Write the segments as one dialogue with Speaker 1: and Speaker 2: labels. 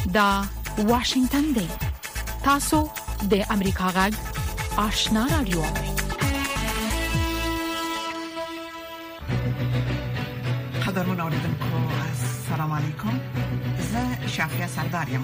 Speaker 1: دا واشنگتن دی. تاسو د امریکا غږ آشنا رادیو.
Speaker 2: قدرمن اوریدونکو السلام علیکم. زه شافیا سردارم.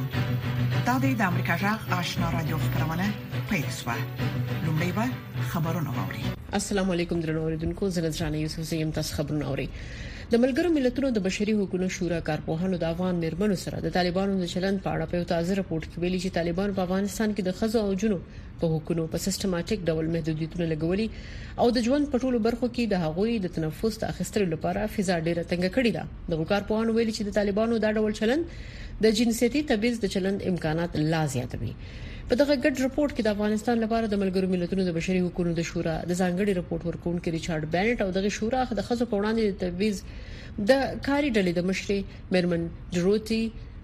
Speaker 2: دا د امریکا غږ آشنا رادیو خبرونه پېښه. لومړی به خبرونه واوري.
Speaker 3: السلام علیکم درنو اوریدونکو، زه نذرانه یوسف زیم تاسو خبرونه اوري. د ملګرو ملتونو د بشري حقوقو شورا کارپوهانو د افغان مرمنو سره د طالبانو د چلند په اړه په تازه راپورټ کې ویلي چې طالبان په افغانستان کې د خزو او جنو په حقوقو په سیستماتیک ډول محدودیتونه لګولي او د ژوند په ټولو برخو کې د هغوی د تنفس د اخیستلو لپاره فضا ډیره تنګ کړې ده. د کارپوهانو ویلي چې د طالبانو دا ډول چلند د جنسيتي تبعیض د چلند امکانات لا زیاتوي. په دغه ګډ رپورت کې د افغانستان لپاره د ملګرو ملتونو د بشري حقوقو د شورا د ځانګړي رپورت ورکونکو ریچارډ بینټ او دغه شورا د خزو په وړاندې د تبعیض د کاری ډلې د مشري مرمن جروتي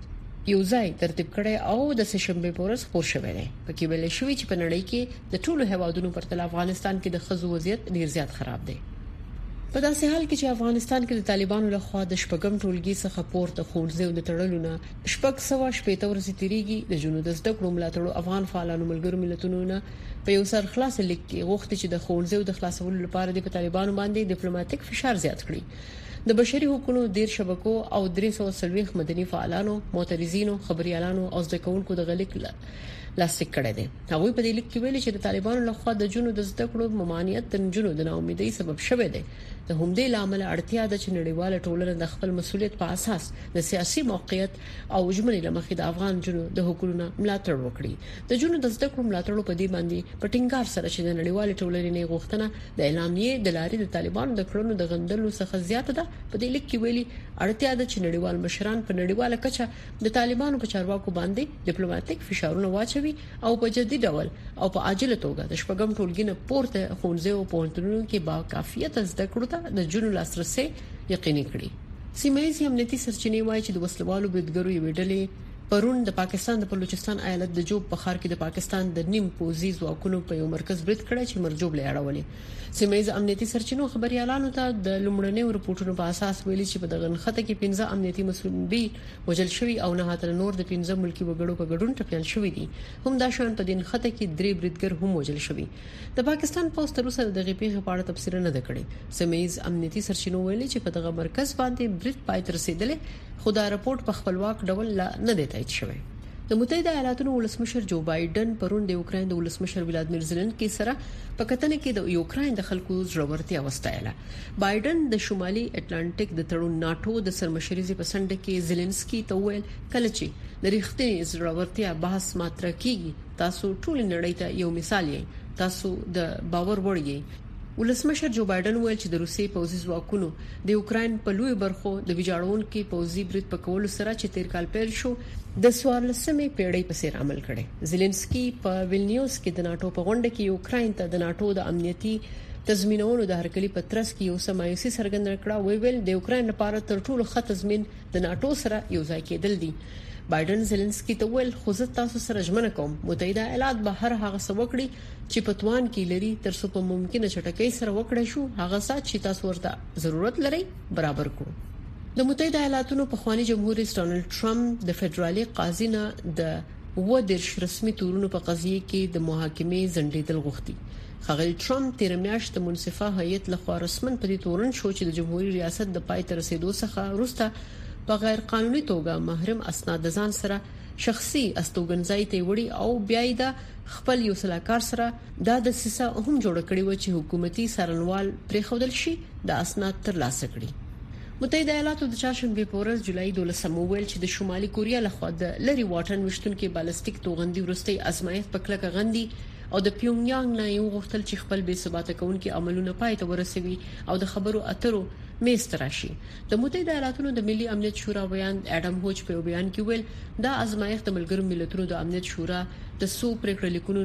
Speaker 3: یوځای ترتیب کړي او د سشنبه پورس خبر شوی دی. پکې ویل شوی چې په نړۍ کې د ټولو هیوادونو پرتله افغانستان کې د خزو وضعیت ډیر زیات خراب دی. په داسې حال کې چې افغانستان کې د طالبانو لخوا د شپږم ټولګي څخه پورته ښوونځي او د تړلونه شپږ سوا شپېته ورځې تیریږي. د جنوب د زده کړو ملاتړو افغان فعالانو ملګرو ملتونو نه په یو سر خلاص لیک کې غوښتي چې د ښوونځي او د خلاصولو لپاره د طالبانو باندې ډیپلوماټیک فشار زیات کړي. د بشري حقوقو ډیر شبکو او 340 مدني فعالانو، معترضینو، خبريالانو او زده کوونکو د غلیک لاسلیک کړی دی. هغه په دې لیک کې ویلي چې د طالبانو لخوا د جنوب د زده کړو ممانعت د جنوب د ناامیدۍ سبب شوی دی. د همدې لامل اړتیا ده چې نړیواله ټولنه د خپل مسولیت په اساس د سیاسي موقعیت او ژمنې لمخې د افغان جنوب د حقوقو ملاتړ وکړي. د جنوب د زده کړو ملاتړ په دې باندې په ټینګار سره چې د نړیواله ټولنې نه غوښتنه د اعلامیې د لارې د طالبانو د کړنو د غندلو څخه زیاته ده. په دې لیک کې ویلي اړتیا ده چې نړیوال مشران په نړیواله کچه د طالبانو په چارواکو باندې ډیپلوماټیک فشارونه واچوي او په جدي ډول او په عاجله توګه د شپږم ټولګي نه پورته ښوونځي او پوهنتونونو کې با کافیت زده کړو ته د جنوب لاسرسي یقیني کړي. سیمه ییزې امنیتي سرچینې وایي چې د وسلوالو بریدګرو یو ډلې پرون د پاکستان د بلوچستان ایالت د جوب په ښار کې د پاکستان د نیم پوزي ځواکونو په یو مرکز برید کړی چې مرجوب لړاولې. سیمه ییزې امنیتي سرچینو خبريالانو ته د لومړنیو رپورټونو په اساس ویلي چې په دغه خطه کې 15 امنیتي مسؤلین وژل شوي او نه هاتل نور د 15 ملکی وګړو په ګډون ټپيان شوي دي. هم دا شان په دې خطه کې 3 بریدګر هم وژل شوي. د پاکستان پوسټ تر اوسه دغه پیښه په اړه تفسیر نه ده کړې. سیمه ییزې امنیتي سرچینو ویلي چې په دغه مرکز باندې برید پای تر رسیدلې، خو دا رپورت په خپلواک ډول نه دی تایید شوی. د متحده ایالاتونو ولسمشر جو بایدن پرون د یوکرين د ولسمشر ولادیمیر زيلنسکي سره په کتنه کې د یوکرين د خلکو ضرورتي وستایله. بایدن د شمالي اټلانټیک د تړون ناتو د سرمشريزي پسند کې زيلنسکي ته ویل کله چې د ریښتینی ضرورتي بحث ماتره کیږي تاسو ټول نړۍ ته یو مثال یې، تاسو د باور وړ یې. ولسمشر جو بایدن ویل چې د روسي پوځي ځواکونو د یوکرين په لوی برخو د ویجاړون کې پوځي برید په کولو سره چې تیر کال پیل شو د 14مې پیړۍ په څیر عمل کړي. زيلنسکي په ویلنیوس کې د ناتو په غونډه کې یوکرين ته د ناتو د امنیتي تضمینونو د هرکلی پترس کې یو سمایوسي څرګنده کړه. ویل د یوکرين لپاره تر ټولو ښه تضمین د ناتو سره یو ځای کېدل دي. بایدن زيلنسکي ته ویل خو زه تاسو سره ژمنه کوم متحده ایالات به هر هغه څه وکړي چې په توان کې لري تر څو په ممکنه چټکۍ سره وکړي شو هغه څه چې تاسو ورته ضرورت لري برابر کړو. د متحده ایالاتونو په خواني جمهور رئیس ډونالد ټرمپ د فدرالي قاضي نه د ودرش رسمي تورونو په قضیه کې د محاکمې ځنډیدل غوښتي. خغل ټرمپ تیر میاشت د منصفه هیئت لخوا رسمن په دې تورن شو چې د جمهوریت ریاست د پای تر رسیدو څخه وروسته په غیر قانوني توګه محرم اسناد ځان سره شخصي استوګنځای ته وړي او بیا د خپل یو سلاکار سره د سیسه هم جوړ کړي و چې حکومتي سرنوال پرې خودل شي د اسناد تر لاسه کړي. متحده ایالاتو د چاشنبه په ورځ جولای 12 ویل چې د شمالي کوریا لخوا د لری واټن وشتونکو بالستیک توغندي ورستي ازمایښت په کلکه غندي او د پیونګیانګ نه یو غوښتل چې خپل بې ثباته کونکي عملونه پای ته ورسوي او د خبرو اترو میستراشي. د متحده ایالاتونو د ملي امنیت شورا بیان اډم هوچ په بیان کې ویل دا ازمایښت د ملګرو ملتونو د امنیت شورا د سو پریکړه لیکونو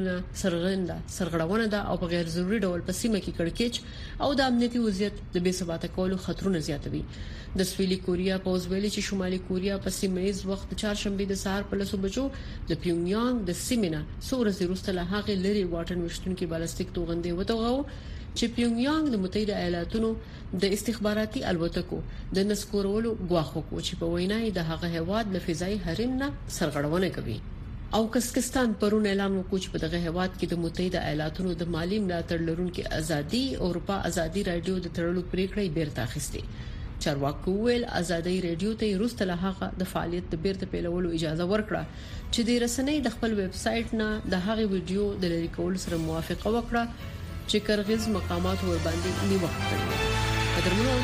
Speaker 3: سرغړونه ده او په غیر ضروري ډول په سیمه کې کړکېچ او د امنیتي وضعیت د بې ثباته کولو خطرونه زیاتوي. د سویلي کوریا په ویلي چې شمالي کوریا په سیمه‌یز وخت چهارشنبه د سهار په 10 بجو د پیونګیانګ د سیمینه سورز روسته له هغه لري واټن وشتونکو بالستیک توغندي وتوغو چې پیونګیانګ د متحده ایالاتونو د استخباراتي الوتکو د نسکورولو غواخو کو چې په وینای د هغه هواد د فضائي حریم نه سرغړونه کوي او کزاکستان پرون اعلان وکړ چې په دغه هواد کې د متحده ایالاتونو د مالی ملاتړ لرونکو ازادي اروپا ازادي رادیو د تړلو پریکړې بیرته اخیستې چارواکو ویل ازادي رادیو ته روسته له هغه د فعالیت د بیرته پیلولو اجازه ورکړه چې د رسنۍ د خپل ویب سټ نه د هغه ویډیو د لری کول سره موافقه وکړه چې کرغز مقامات ور باندې نیوکه کړې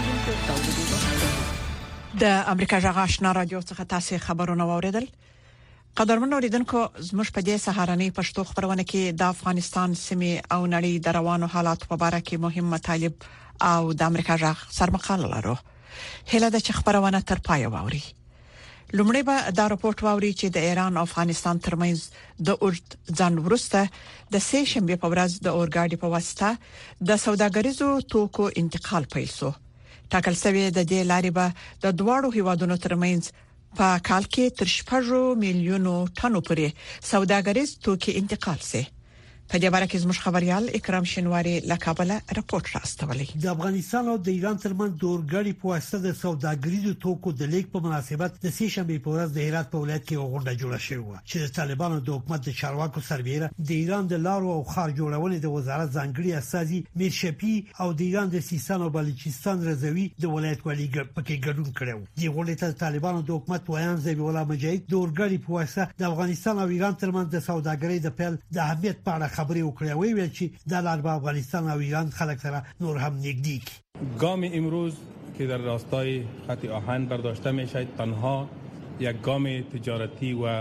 Speaker 2: د امریکا جغ آشنا رادیو څخه تاسو خبرونه واوریدل قدرمن اوریدونکو زموږ په دې سهارنۍ پښتو خبرونه کې د افغانستان سیمې او نړۍ د روانو حالات په اړه کې مهم مطالب او د امریکا جغ سرمقاله لرو هله د خبرونه تر پای واوري لومړی به دا راپورټ واوري چې د ایران او افغانستان ترمنځ د اورد ځان ورسته د سه شنبه په ورځ د اورګاډي په واسطه د سوداګریزو توکو انتقال پیل شو ټاکل شوی د دې لارې به د دوړو هیوادونو ترمنځ په کال کې تر 6 میلیونو ټنو پورې سوداګریز توکي انتقال شي په دې اړه کې زموږ خبريال اکرام شینواری له کابل راپورټ راستولی
Speaker 4: د افغانستان او د ایران ترمنځ د اورګاډي په واسطه د سوداګریزو توکو د لیک په مناسبت د سه شنبه په ورځ د هرات په ولایت کې غونډه جوړه شوه چې د طالبانو د حکومت د چارواکو سربېره د ایران د لارو او خار جوړونې د وزارت ځانګړي استاذي میر شفیع او د ایران د سیستان او بلوچستان رضوی د ولایت والی پکې ګډون کړو د غونډې ته طالبانو د حکومت ویان ذبیح الله مجاهد د اورګاډي په واسطه د افغانستان او ایران ترمنځ د سوداګرۍ د پیل د اهمیت په اړه خبرې وکړې ویل چې د لار با افغانستان او ایران خلک سره نور هم نزدیک
Speaker 5: گام امروز که در راستای خط آهن برداشته می شود تنها یک گام تجارتی و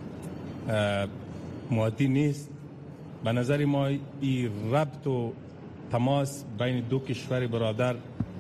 Speaker 5: مادی نیست به نظر ما این ربط و تماس بین دو کشور برادر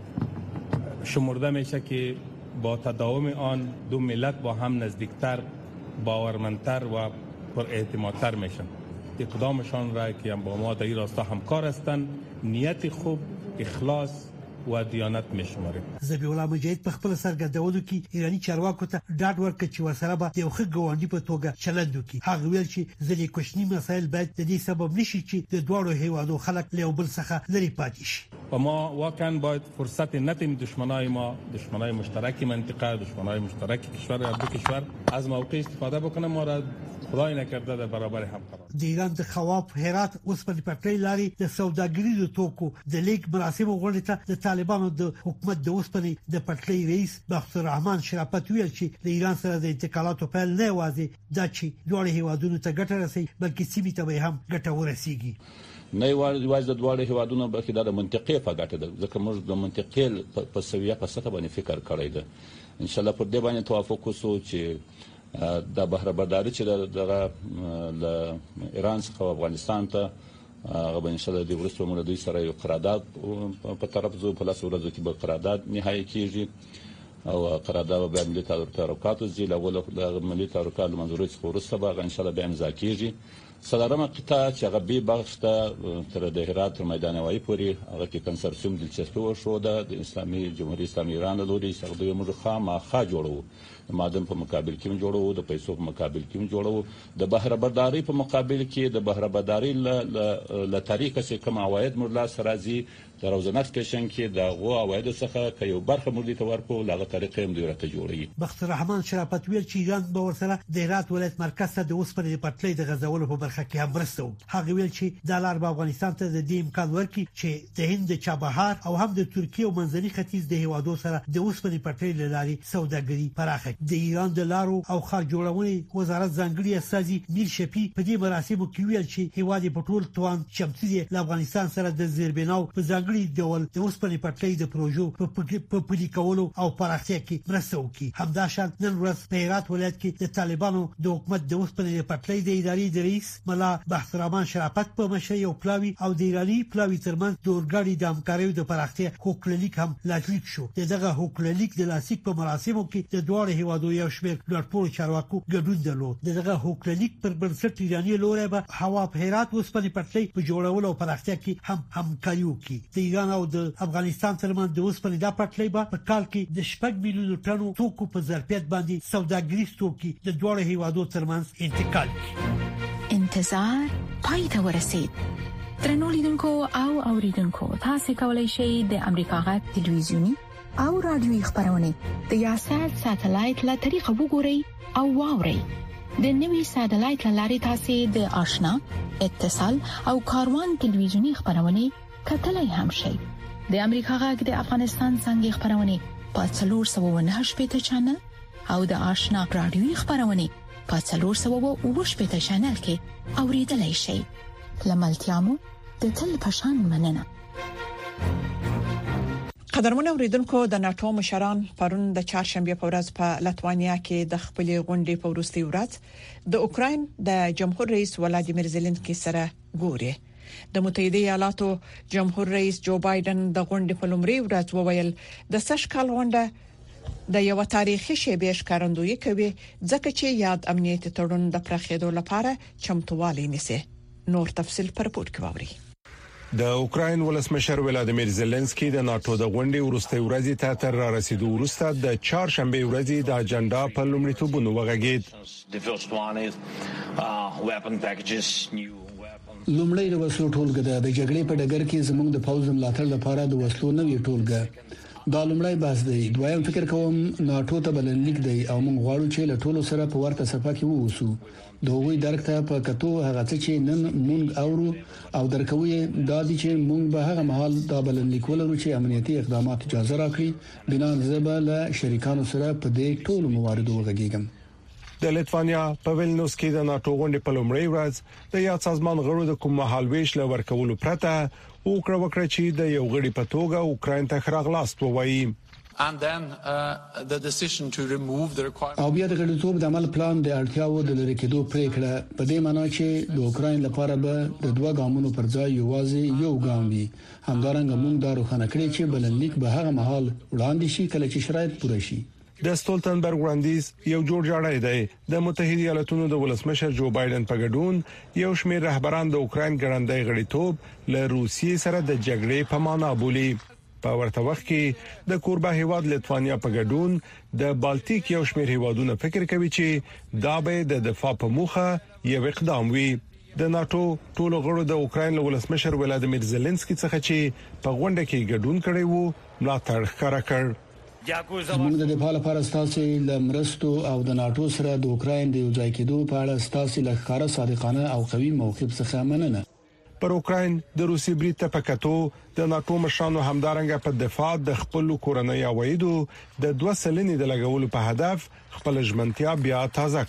Speaker 5: شمرده میشه که با تداوم آن دو ملت با هم نزدیکتر باورمندتر و پر اعتمادتر میشن اقدامشان را که با ما در این راستا همکار هستند نیت خوب اخلاص و دیانت میشماریم
Speaker 4: ذبیح الله مجاهد په خپل سرګردونو کې ایرانی چارواکو ته ډاډ ورکړ چې ورسره به یو ښه ګاونډي په توګه چلند وکړي هغه ویل چې ځلې کوچنی مسایل باید د دې سبب نشي چې د دوړو هیوادو خلک له بل څخه لري پاتې شي
Speaker 5: و ما واقعا باید فرصت ندیم دشمنای ما دشمنای مشترک منطقه دشمنای مشترک کشور یا دو کشور از موقع استفاده بکنه ما را خدای نکرده در برابر هم قرار
Speaker 4: د ایران د خواب هرات اوس په پټلۍ لاري د سوداګریزو توکو د لیک مراسم غونډه ته د طالبانو د حکومت د اوسپنې د پټلۍ رئیس بختور الرحمن شرافت ویل چې د ایران سره د انتقالاتو په نه وازي د چې دوه هیوادونو ته ګټه رسي بلکې سیمې ته هم ګټه ورسیږي
Speaker 6: نه یوازې د دوه هیوادونو بلکې د منطقې په ګټه ده ځکه موږ د منطقې په سویه په سطح باندې فکر کړی ده ان شاء الله پر دې باندې توافق وسو چې د بهره برداري چې د ایران څخه افغانستان ته هغه ان شاء الله د ورستو موږ دوی سره یو قرارداد په طرف زو په لاس ورځو کې به قرارداد نهایی کیږي او قرارداد به ملي تعرفاتو زی له ملي تعرفاتو منظوري څخه ورسته به ان شاء الله به امضا کیږي صدرمه قطاع چې هغه به بغشته تر د هرات میدان وای پوری هغه کې کنسرسیوم دلچسپي شو د اسلامي جمهوریت اسلامي ایران له لوري څخه د موږ خامخا جوړو مادم په مقابل کې جوړو د پیسو په مقابل کې جوړو د بهره برداري په مقابل کې د بهره برداري ل طریقه چې کوم عواید مرلا سرازي د روزناک کشن کې د غو عواید څخه که یو برخه ملي تورکو لغه طریقې هم دوی جوړي
Speaker 4: بختور الرحمن شرافت ویل چې ایران به ورسره د هرات ولایت مرکز ته د اوسپنې پټلۍ د غزولو په برخه کې هم مرسته هغه ویل چې د لار په افغانستان ته د دې امکان ورکړي چې د هند چابهار او هم د ترکیه او منځني ختیځ د هیوادو سره د اوسپنې پټلۍ لاري سوداګري پراخه د ایران د لارو او خار جوړونې وزارت ځانګړي استاذي میر شفیع په دې مراسمو کې ویل چې هیواد په ټول توان چمتو دی له افغانستان سره د زیربناو په ځانګړي ډول د اوسپنې پټلۍ د پروژو په پلي کولو او پراختیا کې مرسته وکړي همداشان نن ورځ په هرات ولایت کې د طالبانو د حکومت د اوسپنې پټلۍ د ادارې د رئیس ملا بختور الرحمن شرافت په مشرۍ او پلاوی او د ایرانی پلاوی ترمنځ د اورګاډي د همکاریو د پراختیا حکومت هم لاسلیک شو دغه حکومت د لاسلیک په مراسمو کې د دوه هیوادو یو شمېر لوړپوړو چارواکو ګډون درلود دغه حکومت پر بنسټ ایرانی لوري به هوا په هرات اوسپنې پټلۍ په جوړولو او پراختیا کې هم همکاري وکړي د ایران او د افغانستان ترمنځ د اوسپنې د پټلۍ په کال کې د 6 میلیونو ټنو توکو په ظرفیت باندې سوداګریز توکي د دوه هیوادو ترمنځ انتقال
Speaker 1: انتظار پای ته ورسید ترنو لیدونکو او اوریدونکو تاسو کولی شئ د امریکا غږ ټلویزیونی او رادیوي خبرونه د یاشات ساتلایت له طریقو وګورئ او واورئ. د نوي ساتلایت لارې تاسو د آشنا اتصال او کاروان ټلویزیونی خبرونه کتلای هم شئ. د امریکا غږ د افغانستان څنګه خبرونه په 498 چنل او د آشنا رادیوي خبرونه په 498 چنل کې اوریدلای شئ. لملتيامو د تل پشان مننه.
Speaker 2: قدرمن اوریدونکو د ناتو مشران پرون د چهارشنبه په ورځ په لټوانیا کې د خپل غونډې په وروستي ورځ د اوکراین د جمهور رئیس ولادیمیر زيلنسکي سره ګوري. د متحده ایالاتو جمهور رئیس جو بایدن د غونډې په لومړي ورځ وویل د سشکال غونډه د یو تاریخي شیبه ښکارندویي کوي ځکه چې یاد امنیتي تړون د پراخېدو لپاره چمتووالی نیسي. نور تفصيل پر پورت کوي.
Speaker 7: د اوکراین ولسمشر ولادیمیر زيلنسکي د ناتو د غونډې وروستي ورځې ته تر رسیدو وروسته د چهارشنبه ورځې د اجنډا په لومړیتوبونو وغږید.
Speaker 8: لومړی د وسلو ټولګه د جګړې په ډګر کې زموږ د پوځ ملاتړ لپاره د وسلو نوې ټولګه دا لومړی بحث دی. دویم فکر کوم ناتو ته بلنلیک دی او موږ غواړو چې له ټولو سره په ورته صفه کې ووسو. دوی درک ته په کتو هغه چې نن مونږ اورو او درکوي دا دي چې مونږ به هغه مهال دا بلنلیک ولرو چې امنیتي اقدامات اجازه راکړي. بنا زباله شریکانو سره په دې ټولو مواردو وغږیږم.
Speaker 7: د لټوانیا په ویلنوس کې د ناتو غونډې په لومړي ورځ د یاد سازمان غړو د کوم مهالويش لور کولو پرته وکړه چې د یو غړي په توګه اوکراین ته خراغلاست ووایي.
Speaker 9: and then the decision to remove the requirement
Speaker 8: او بیا د غړیتوب د عمل پلان د اړتیاو د لری کېدو پریکړه په دې معنی چې د اوکراین لپاره به د دوه ګامونو پر ځای یوازې یو ګام وي. همدارنګه موږ دا روښانه کړی چې بلنلیک به هغه مهال وړاندې شي کله چې شرایط پوره شي.
Speaker 7: د سټولټنبرګ وړاندیز یو جوړ جاړی دی. د متحده ایالاتونو د ولسمشر جو بایدن په ګډون یو شمېر رهبران د اوکراین ګرانډای غړیتوب له روسیې سره د جګړې په معنا بولی. په ورته وخت کې د کوربه هیواد لټوانیا په ګډون د بالټیک یو شمېر هیوادونو فکر کوي چې دا به د دفاع په موخه یو اقدام وي. د ناتو ټولو غړو د اوکراین ولسمشر ولادیمیر زيلنسکي څخه چې په غونډه کې ګډون کړي وو ملاتړ ښکارا کړ.
Speaker 8: موږ د دفاع لپاره ستاسو لمرستو او د ناتو سره د اوکراین د یو ځای کېدو په اړه ستاسو لخر صادقانه او قوي موقف څخه مننه.
Speaker 7: پر اوکراین د روسي برید ته پکاتو د ناتو مشرانو همدارنګه په دفاع د خپل کورنۍ عوایدو د 2 سلنې د لګولو په هدف خپل ژمنتیا بیا تازه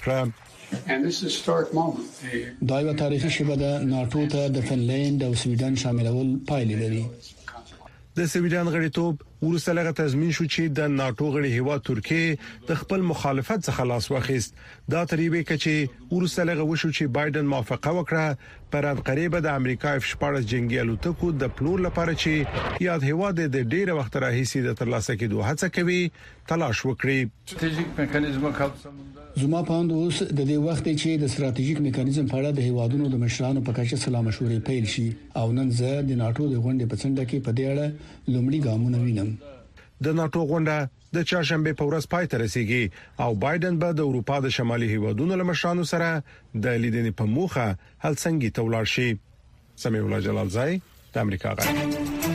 Speaker 7: کړه.
Speaker 8: دا یو تاریخي شیبه ده. ناتو ته د فنلند او سویډن شاملول پایلې لري.
Speaker 7: د سویډن غړیتوب ورسره لغه تضمین شو چې د ناتو غړي هیواد ترکیه د خپل مخالفت څخه لاس واخیست. دا تریبه کچې ورسره لغه وشو چې بایدن موافقه وکړه پر انقره د امریکا F-14 جنگي الوتکو د پلور لپاره چې یاد هیواد د ډیره وخت راهیسي د ترلاسه کېدو هڅه کوي تلاش وکړي.
Speaker 8: زما پاند اوس د دې وخت چې د ستراتیژیک میکانیزم په اړه د هیوادونو د مشرانو په کچه سلا مشورې پیل شي او نن زه د ناتو د غونډې په څنډه کې په دې اړه لومړی ګامونه وینم.
Speaker 7: د ناتو غونډه د چهارشنبه په ورځ پای ته رسیږي او بایدن به د اروپا د شمالي هیوادونو له مشرانو سره د لیدنې په موخه هلسنګي ته ولاړ شي. سمیع الله جلالزای د امریکا غږ.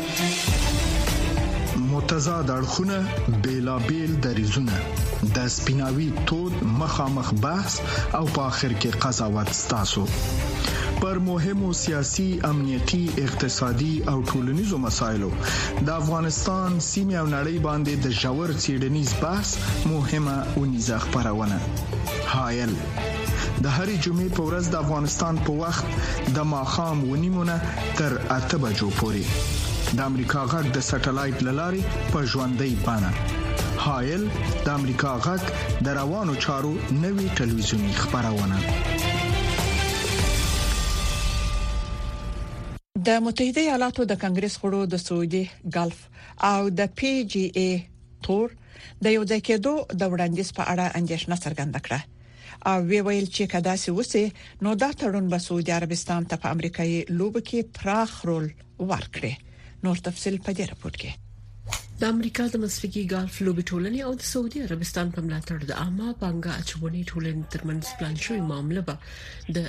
Speaker 10: متضاد اړخونه بیلابیل دریزونه د سپیناوي تود مخامخ بحث او په اخر کې قضاوت ستاسو پر مهمو سیاسي، امنیتي، اقتصادي او ټولنیزو مسایلو د افغانستان سیمه او نړۍ باندې د ژور څېړنیز بحث مهمه اونیزه خبرونه. هایل د هرې جمعې په ورځ د افغانستان په وخت د ماښام 9:30 تر 8 بجو پورې د امریکا غږ د سټلایټ لارې په ژوندۍ بانه. هایل د امریکا غږ د روانو چارو نوي ټلویزیونی خبرونه.
Speaker 2: د متحده ایالاتو د کانګرس غړو د سعودي ګلف او د پی جی ای تور د یو ځای کېدو د وړاندیز په اړه اندېښنه څرګنده کړه او ویل چې کدا سي وسه نو دا تړون به سعودي عربستان ته په امریکایي لوب کې پراخ رول ورکړي. نور تفصيل په دې راپور کې.
Speaker 3: د امریکا د مسلکي ګالف لوبې ټولنې او د سعودي عربستان په ملاتړ د عامه پانګه اچونې ټولنې ترمنځ پلان شوی معاملې به د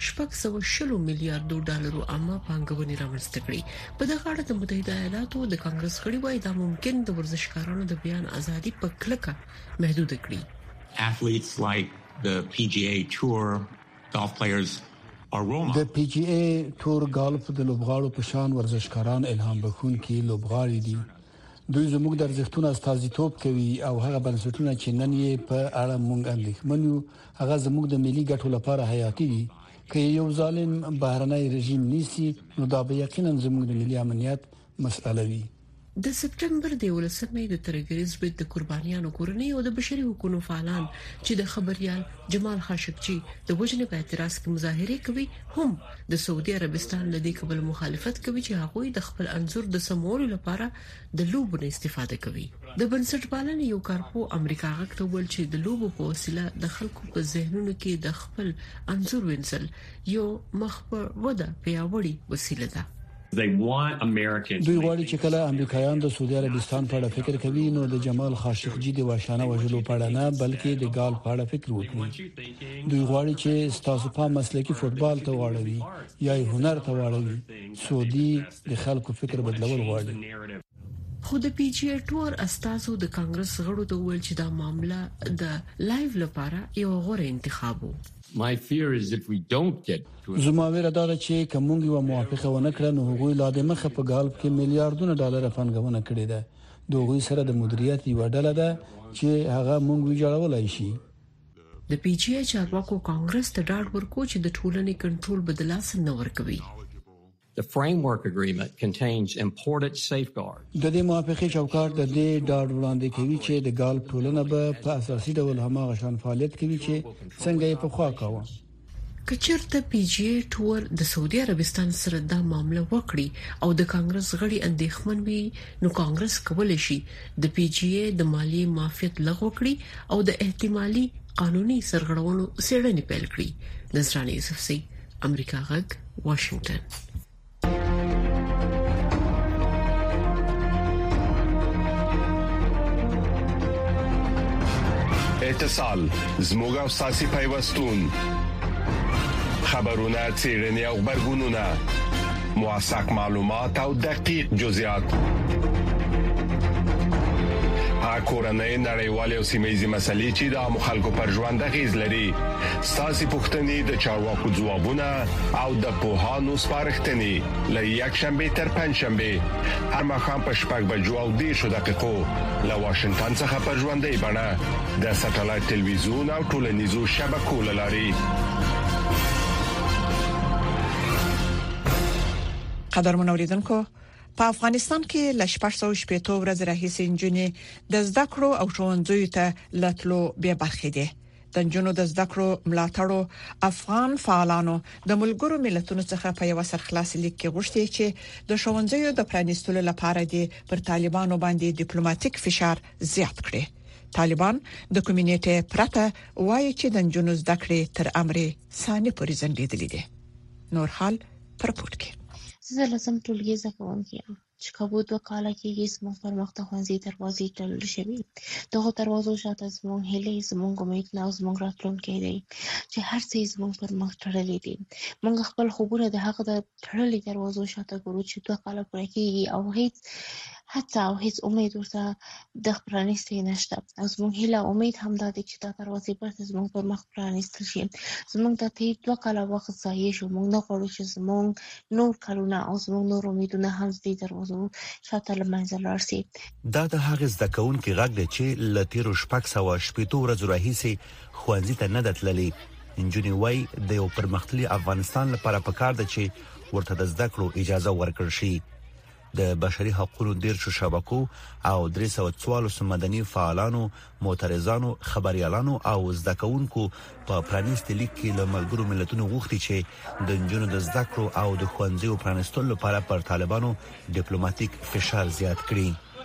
Speaker 3: 620 میلیارډ ډالرو عامه پانګونې رامنځته کړي. په دغه اړه د متحده ایالاتو د کانګرس غړي وایي دا ممکن د ورزشکارانو د بیان ازادي په کلکه محدود کړي.
Speaker 11: Athletes like the PGA Tour golf players are role models.
Speaker 8: د PGA Tour golf د لوبغاړو په شان ورزشکاران الهام بخښونکي لوبغاړي دي. دوی زموږ د ارزښتونو استازیتوب کوي او هغه بنسټونه چې نن یې په اړه مونږ اندېښمن یو هغه زموږ د ملي ګټو لپاره حیاتي دي. که یو ظالم بهرنی رژیم نیسي نو دا به یقینا زموږ د ملي امنیت مسئله وي.
Speaker 3: د سپټمبر د 11مې د ترګریز بيد د قربانیانو کورنۍ او د بشري حقوقو فعالان چې د خبريال جمال خاشقجي د وجنې په اعتراض کې مظاهره کوي هم د سعودي عربستان لدی قبل مخالفت کوي چې هغه د خپل انزور د سمولو لپاره د لوبو نه استفاده کوي. د بنسټپالنې یو کارپو امریکا غږ ته ویل چې د لوبو په وسیله د خلکو په ذهنونو کې د خپل انزور وینځل یو مخ په وده پیاوړي وسیله ده.
Speaker 11: They want Americans.
Speaker 8: دوی غواړي چې کله امریکایان د سعودي عربستان په اړه فکر کوي نو د جمال خاشقجي د واشانه وژلو په اړه نه بلکې د ګال په اړه فکر وکړي. دوی غواړي چې ستاسو په مسلکي فوتبال ته واړوي یا هنر ته واړوي. سعودي د خلکو فکر بدلول غواړي.
Speaker 3: خو د پی جی ای ټور استازو د کانګرس غړو ته ویل چې دا معاملې د لایو لپاره یو غوره انتخاب وو.
Speaker 11: My fear is if we don't get to it.
Speaker 8: زما ویره دا ده چې کومه یو موافقه ونه کړه نو هغوی لا د مخه په ګالف کې میلیارډونه ډالر پانګونه کړې ده. دوی سره د مدیریت یو ډله ده چې هغه مونږ ویجاړولای شي.
Speaker 3: د پی جی ای چارواکو کانګرس ته ډاډ ورکو چې د ټولنې کنټرول بدلاس نه ورکوي.
Speaker 11: The framework agreement contains important safeguards.
Speaker 8: د دې موافقه چوکاټ د دې ډاډ وړاندې کوي چې د ګالف ټولنه به په اساسي ډول هماغه شان فعالیت کوي چې څنګه یې په خوا کاوه.
Speaker 3: کچرته پی جی ای ټور د سعودي عربستان سره دا معاملې وکړي او د کانګرس غړي اندېښمن وي نو کانګرس کولای شي د پی جی ای د مالی معافیت لغوه کړي او د احتمالي قانوني سرغړونو څېړنې پیل کړي. نصرانه یوسفزۍ امریکا غږ واشنگټن.
Speaker 7: اتصال زموږ او ساسي پیوستون خبرونه چیرنی او خبرګونونه موثق معلومات او دقیق جزئیات کورنۍ نړیوالې او سیمه‌یزې مسلې چې د مخالکو پر ژوند غیز لري ساسي پښتنې د چارواکو ځوابونه او د پوهانو سپارښتنې ل یک شنبه تر پنځشنبه هر مخام په شپږ بجو او 10 دقیقو له واشنگټن څخه پر ژوندۍ بڼه د ساتلایت ټلویزیون او ټولنیزو شبکو لاري.
Speaker 2: قدرمن اوریدونکو په افغانستان کې ل 640 ورځې راهیسې انجونې د زده کړو او ښوونځیو ته لټلو به برخې دي. د انجونو د زده کړو ملاتړو افغان فعالانو د ملګرو ملتونو څخه په یو سرخلاص لیک کې غوښتي چې د ښوونځیو د پرانیستلو لپاره دي پر طالبانو باندې ډیپلوماټیک فشار زیات کړي. طالبان د کمیونټي پرته وایي چې د انجونو زده کړې تر امر ثاني پورې ځنډېدلې دي. نور حال پر پورت کې
Speaker 12: زه لازم ټولګي زکوم کیم چې کابو 2 کاله کې زموږ پر مخ ته خوځي دروازې تړل شوی. دغه دروازو شاته زموږ هلي زموږ امید نه زموږ راتلونکي دی چې هر څه زموږ پر مخ تړلې دي. موږ خپل خوبونه د هغه د تړلې دروازو شاته ګورو چې 2 کاله پورې کېږي او هیڅ امید ورته د پرانیستي نشته. او زموږ هیله امید هم دا دی چې دا دروازې به زموږ پر مخ پرانیستل شي. زموږ د 2 کاله وخت ضایع شو. موږ نه غواړو چې زموږ نور کارونه او زموږ نور امیدونه هم دې دروازو شاته لمنځه لاړ شي.
Speaker 13: دا د هغه زده کوونکو غږ دی چې ل 1380 ورځې راهیسې ښوونځي ته نه دتللي. انجونی وای د یو پرمختللي افغانستان لپاره پکار دی چې ورته د زده کړو اجازه ورکړل شي. د بشري حقوقو ډیرشو شبکو او 344 مدني فعالانو، معترضانو، خبريالانو او زده کوونکو په پرانیست لیک کې له ملګرو ملتونو غوښتي چې د انجونو د زده کړو او د ښوونځیو پرانیستلو لپاره پر طالبانو ډیپلوماټیک فشار زیات کړي.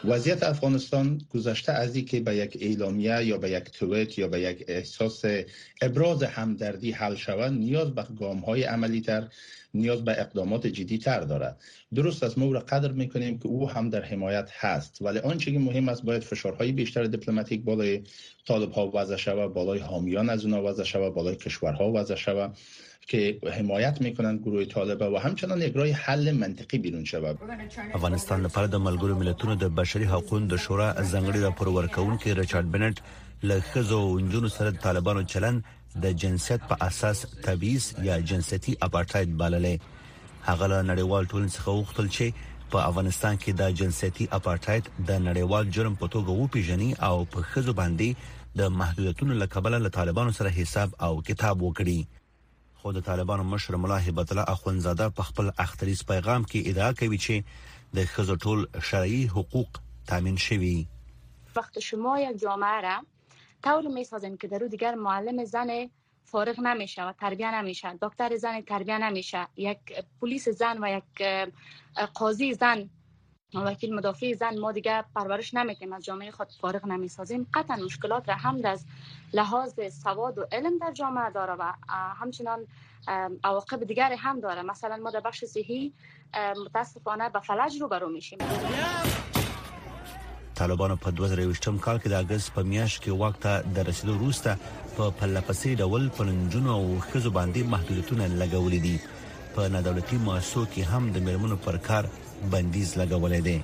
Speaker 14: وضعیت افغانستان گذشته از اینکه به یک اعلامیه یا به یک توییت یا به یک احساس ابراز همدردی حل شود، نیاز به گام‌های عملی‌تر، نیاز به اقدامات جدی‌تر دارد. درست است، ما او را قدر می‌کنیم که او هم در حمایت هست، ولی آنچه که مهم است باید فشارهای بیشتر دیپلماتیک بالای طالب‌ها وضع شود، بالای حامیان از اونها وضع شود، بالای کشورها وضع شود که حمایت میکنند گروه طالبه و همچنان اجرای حل منطقي بیرون شود.
Speaker 13: افغانستان لپاره د ملګرو ملتونو د بشري حقوقو د شورا ځانګړي راپور ورکونکي ریچارډ بنټ له ښځو او نجونو سره د طالبانو چلند د جنسیت په اساس تبعیض یا جنسيتي اپارټاید بللې. هغه له نړیوال ټولنې څخه وغوښتل چې په افغانستان کې د جنسيتي اپارټاید د نړیوال جرم په توګه وپیژني او په ښځو باندې د محدودیتونو لکبله له طالبانو سره حساب او کتاب وکړي. خو د طالبانو مشر ملا هیبت الله اخوندزاده په خپل اختریز پیغام کې ادعا کوي چې د ښځو ټول شرعي حقوق تامین شوي.
Speaker 15: وقت شما یک جامعه را طور میسازین که درو دیگر معلم زن فارغ نمیشه و تربیه نمیشه، دکتر زن تربیه نمیشه، یک پلیس زن و یک قاضی زن و وکیل مدافع زن ما دیگه پرورش نمیکنیم، از جامعه خود فارغ نمیسازیم، قطعا مشکلات را هم از لحاظ سواد و علم در جامعه داره و همچنان عواقب دیگری هم داره. مثلا ما در بخش صحی متاسفانه به فلج روبرو میشیم.
Speaker 13: طالبانو په 2020 کال کې د اگست په میاشت کې واک ته د رسیدو وروسته په پلپسې ډول پنځونو او ښځو باندې محدودیتونه لګولې دي. په نادولتي مؤسسو کې هم د میرمنو پر کار بندیز لګولې دي.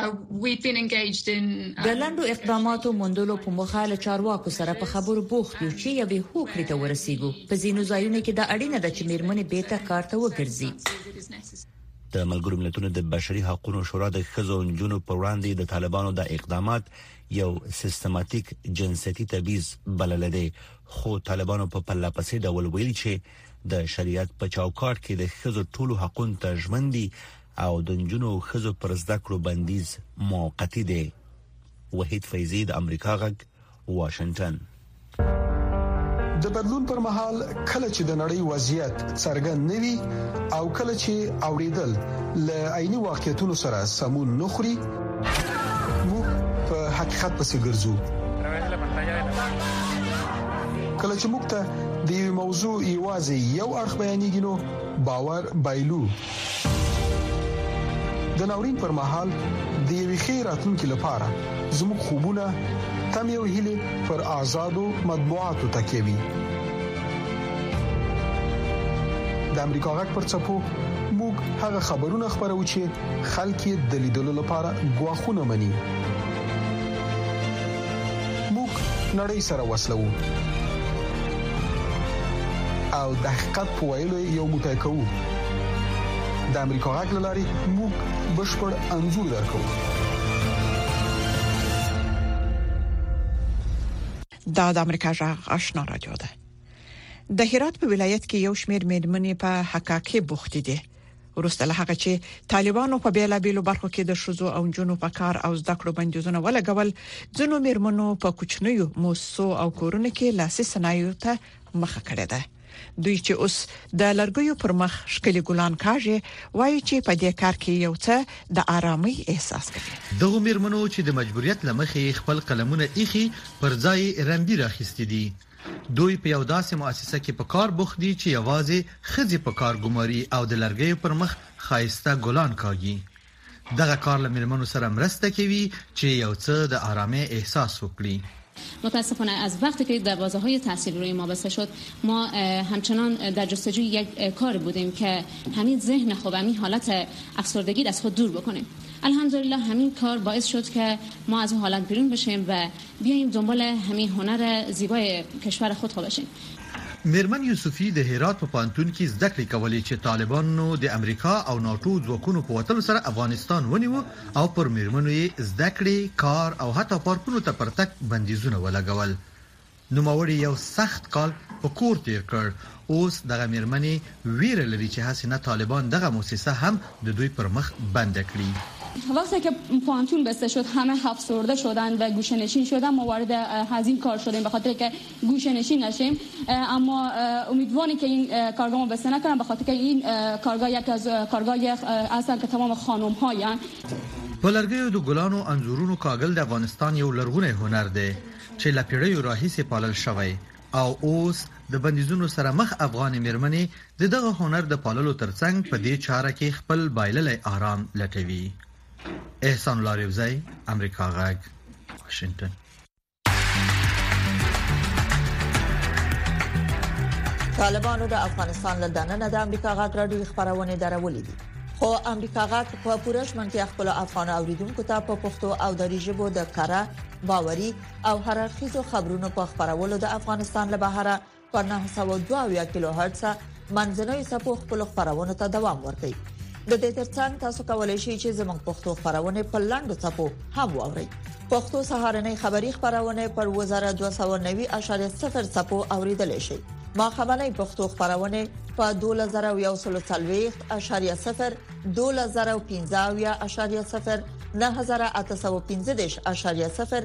Speaker 16: د لاندو اقداماتو موندلو په مخه له چارواکو سره په خبرو بوخت یو چې یوې هوکړې ته ورسیږو. په ځینو ځایونو کې د اړینه ده چې میرمنې بیرته کار ته وګرځي.
Speaker 13: د ملګرو ملتونو د بشري حقوقو شورا د ښځو او نجونو پر وړاندې د طالبانو د اقدامات یو سیستماتیک جنسيتي تبعیض بلل دي. خو طالبانو په پلپسې ډول ویلي چې د شریعت په چوکاټ کې د ښځو ټولو حقوقو ته ژمن او د نجونو او ښځو پر زده کړو بندیز موقتی دی. وحید فیضی د امریکا غږ واشنگټن.
Speaker 10: د بدلون پر مهال کله چې د نړۍ وضعیت څرګند نوي او کله چې اوریدل له عیني واقعیتونو سره سمون نخوري، موږ په حقیقت پسې ګرځو. کله چې موږ ته د یو موضوع یوازې یو اړخ بیانېږي نو باور بایلو. د ناورین پر مهال د یوې ښې راتلونکې لپاره زموږ خوبونه تم یو هیله پر آزادو مطبوعاتو تکیه وي. د امریکا غږ پر څپو موږ هغه خبرونه خبرو چې خلک د لیدلو لپاره غواخونه مني. موږ نړۍ سره وصلو او د حقیقت په ویلو یو موټی کوو. د امریکا غږ لاري موږ بشپړ انځور درکو.
Speaker 2: دا د امریکا غږ آشنا رادیو ده. د هرات په ولایت کې یو شمېر میرمنې په حقاقي بوخت دي. ورسته له هغه چې طالبانو په بیلابیلو برخو کې د شوزو او جنونو په کار او زده کړو بندیزونه ولګول، ځینو میرمنو په کوچنیو موسسو او کورونو کې لاسي صنایعو ته مخه کړې ده. دوی چې اوس د لرګیو پر مخ شکلي ګلان کاږي، وایي چې په دې کار کې یو څه د آرامۍ احساس کوي.
Speaker 17: دغه میرمنو چې د مجبوریت لمخې خپل قلمونه ایخي پر ځای رمبي راخستې دي. دوی په یو داسې مؤسسه کې په کار بوخت دي چې یوازې ښځې په کار ګماري او د لرګیو پر مخ خایسته ګلان کاږي. دغه کار له میرمنو سره مرسته کوي چې یو څه د آرامۍ احساس وکړي.
Speaker 18: متاسفانه از وقتی که دروازه‌های تحصیل روی ما بسته شد، ما همچنان در جستجوی یک کار بودیم که همین ذهن خوب، همین حالت افسردگی از خود دور بکنیم. الحمدلله همین کار باعث شد که ما از اون حالت بیرون بشیم و بیایم دنبال همین هنر زیبای کشور خود باشیم.
Speaker 17: میرمن یوسفی د هرات په پانتون کې زده کړې کولې چې طالبانو د امریکا او ناتو ځواکونو په وټل سره افغانستان ونیو او پر میرمنو یې زده کړې، کار او حتی پارکونو ته پرتک بندیزونه ولګول. نو موري یو سخت کال په کور تیر کړ. اوس دغه میرمنې ویره لري چې حسینه طالبان دغه مؤسسه هم د دوی پر مخ بند کړي.
Speaker 18: وقتی که پانتون بسته شد همه افسرده شدن و گوشه‌نشین شدن. ما وارد هزین کار شدیم به خاطر که گوشه‌نشین نشیم، اما امیدواریم که این کارگاه ما بسته نکنن به خاطر که این کارگاه یک از کارگاه هستن که تمام خانم‌هایان.
Speaker 17: په لرګیو د ګلانو انځورونو کاغل د افغانستان یو لرغونی هنر دی چې لپیړیو راهیسې پالل شوی او اوس د بندیزونو سره مخ افغان میرمنې دغه هنر د پاللو ترڅنګ په دې چاره کې خپل بایللې آرام لټوي. احسان الله ریوزی، امریکا غږ، واشنگټن.
Speaker 19: طالبانو د افغانستان له دننه د امریکا غږ راډیو خبرونه درولې دي، خو امریکا غږ په پوره شمنتیا خپل افغان اوریدونکو ته په پښتو او دری ژبه د کاره باوري او هررخیزو خبرونو په خبرولو د افغانستان له بهره په 902 کیلو هرتز منځنوي سپو خپل خبرونه ته دوام ورکړي. د دې ترڅنګ تاسو کولای شئ چې زموږ پښتو خبرونه په لاندو سپو هم واورئ. پښتو سهارنۍ خبری خبرونه پر 1290.0 سپو اوریدل شي. ما خبرنۍ پښتو خبرونه په 2040.0 2015.0 9815.0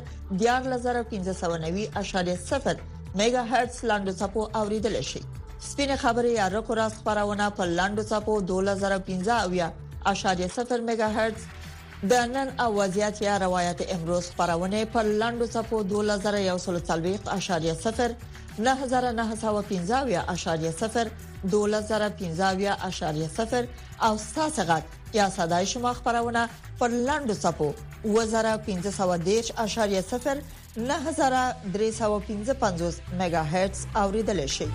Speaker 19: 14590.0 میگا هرتز لاندو سپو اوریدل شي. سپینه خبري یا رکو راست خبرونه په لاندو سپو 2015.0 میگا هرتز د نن اوازيات یا روایت امروز خبرونه په لاندو سپو 2140.0 9915.0 2015.0 او ساسغت یا صداي شما خبرونه پر لاندو سپو 1510.0 9355 میگا هرتز اوریدل شي.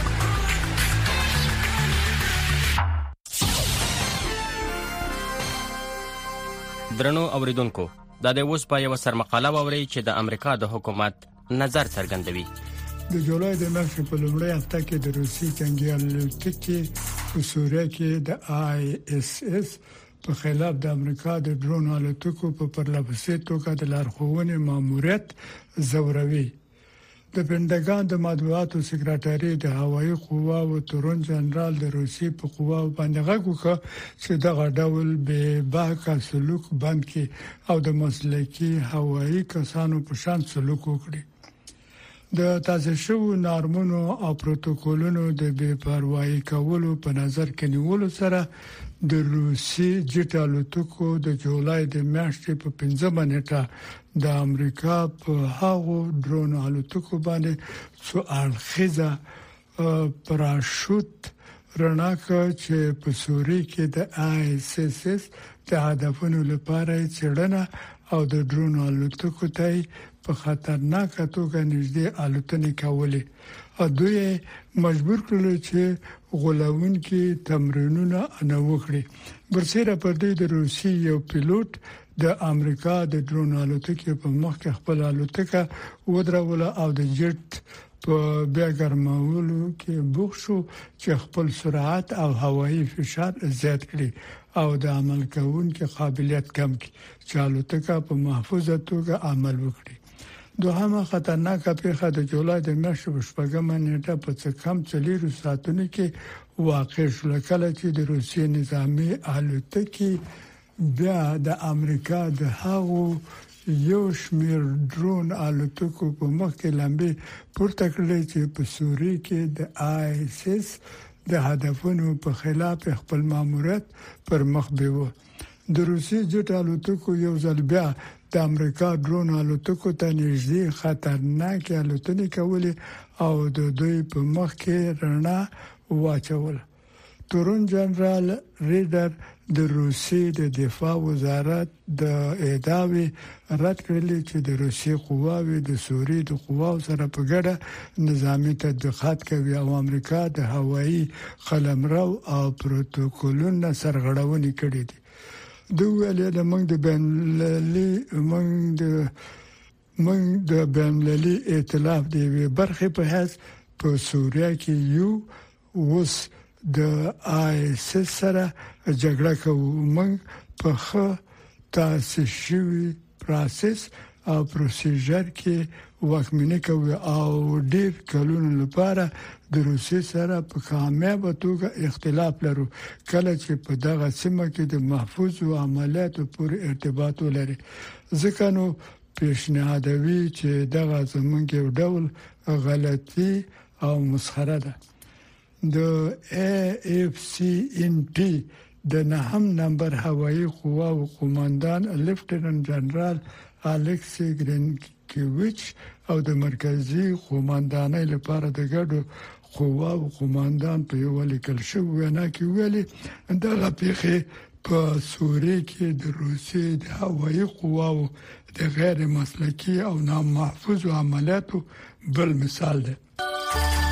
Speaker 20: درنو اوریدونکو، دا د اوس په یو سرمقاله ووري چې د امریکا د حکومت نظر څرګندوي.
Speaker 21: د جولای د میاشتې په لومړۍ هفته کې د روسي جنگي الوتکې په سوریه کې د ISS په خلاف د امریکا د ډرون الوتکو په پرلپسې توګه د لارښوونې ماموریت زوروي. د پنټاګان د مطبوعاتو سکرټري د هوایي قواو تورن جنرال د روسي په قواو باندې غږ وکړ چې دغه ډول به باکه سلوک بند کړي او د مسلکي هوایي کسانو په شان سلوک وکړي. د تاسو شو نورمونو او پروتوکولونو د بے پروايي کولو په نظر کې نیولو سره د روسي جټ الوتکو د جولای د میاشتې په 15 نیټه د امریکا په هغو ډرون الوتکو باندې څو اړخیزه پراشوت رڼاکه چې په سوري کې د ISS د هدفونو لپاره چړنه او د ډرون الوتکو ته په خطرناکه توګه نږدې الوتنې کولې. دوی مجبور کړل چې غلاونکي تمرینونه نه وکړي. برسېره پر دې د روسي یو پیلوټ د امریکا د ډرون الوتکې په مخ کې خپل الوتکه ودروله او د جټ په بیا ګرمولو کې بوخ شو چې خپل سرعت او هوایي فشار زیات کړي او د عمل کوونکو قابلیت کم کړي چې الوتکه په محفوظه توګه عمل وکړي. دوهمه خطرناکه پیښه د جولای د میاشتې په 8 نیټه په څه کم 4 ساعتونو کې واقع شو، کله چې د روسي نظامی الوتکې بیا د امریکا د هغو یو شمیر ډرون الوتکو په مخ کې لمبي پورته کړل چې په سوري کې د ISS د هدفونو په خلاف خپل ماموریت پر مخ بیوه. د روسي جټ الوتکو یو ځل بیا د امریکا ډرون الوتکو ته نږدې خطرناک الوتنې کولې او د دوی په مخ کې رڼا واچول. تورن جنرال ریډر د روسي د دفاع وزارت د ادعاوی رد کړل چې د روسي قواوې د سوري د قواو سره په ګډه نظامی تدقیقات کوي او امریکا د هوایي قلمرو او پروتوکولونو سرغړونې کړې دي. دوی له موږ د بین‌المللي ائتلاف د برخې په حیث په سوریه کې یو اوس د ISS سره جګړه کوو. موږ په ښه تاسیس شوی پروسس او پروسیجر کې واکمني کوي او ډیر کلونو لپاره د روسي سره په کامیابه توګه اختلاف لرو، کله چې په دغه سیمه کې د محفوظ عملیاتو پورې ارتباط ولري. ځکه نو پیشنهادوي چې دغه زمونږ یو ډول غلطي او مسخره ده. د AFCNT د 9 نمبر هوایي قواو قوماندان لیفټیننټ جنرال الکسی ګرینکیویچ او د مرکزی قوماندانۍ لپاره د ګډو قواو قوماندان په یو لیکل شوی وینا کې ویلي دا پیښه په سوریه کې د روسیې د هوایي قواو د غیر مسلکي او نامحفوظ عملیاتو بل مثال دی.